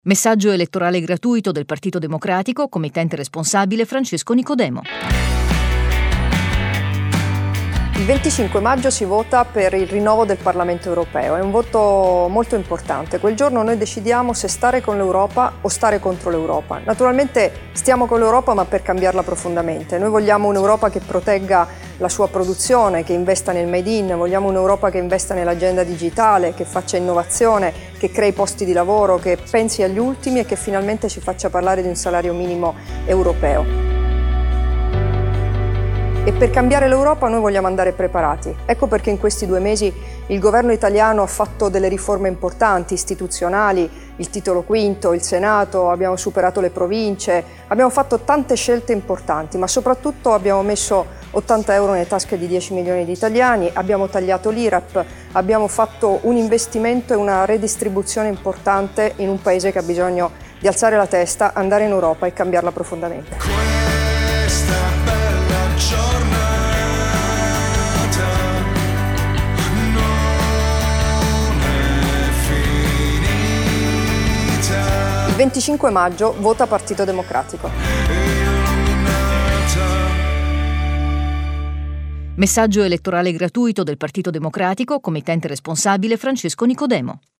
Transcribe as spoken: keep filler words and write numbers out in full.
Messaggio elettorale gratuito del Partito Democratico, committente responsabile Francesco Nicodemo. Il venticinque maggio si vota per il rinnovo del Parlamento europeo, è un voto molto importante. Quel giorno noi decidiamo se stare con l'Europa o stare contro l'Europa. Naturalmente stiamo con l'Europa, ma per cambiarla profondamente. Noi vogliamo un'Europa che protegga la sua produzione, che investa nel Made in, vogliamo un'Europa che investa nell'agenda digitale, che faccia innovazione, che crei posti di lavoro, che pensi agli ultimi e che finalmente ci faccia parlare di un salario minimo europeo. E per cambiare l'Europa noi vogliamo andare preparati. Ecco perché in questi due mesi il governo italiano ha fatto delle riforme importanti, istituzionali, il titolo quinto, il Senato, abbiamo superato le province, abbiamo fatto tante scelte importanti, ma soprattutto abbiamo messo ottanta euro nelle tasche di dieci milioni di italiani, abbiamo tagliato l'I R A P, abbiamo fatto un investimento e una redistribuzione importante in un paese che ha bisogno di alzare la testa, andare in Europa e cambiarla profondamente. Il venticinque maggio vota Partito Democratico. Messaggio elettorale gratuito del Partito Democratico, committente responsabile Francesco Nicodemo.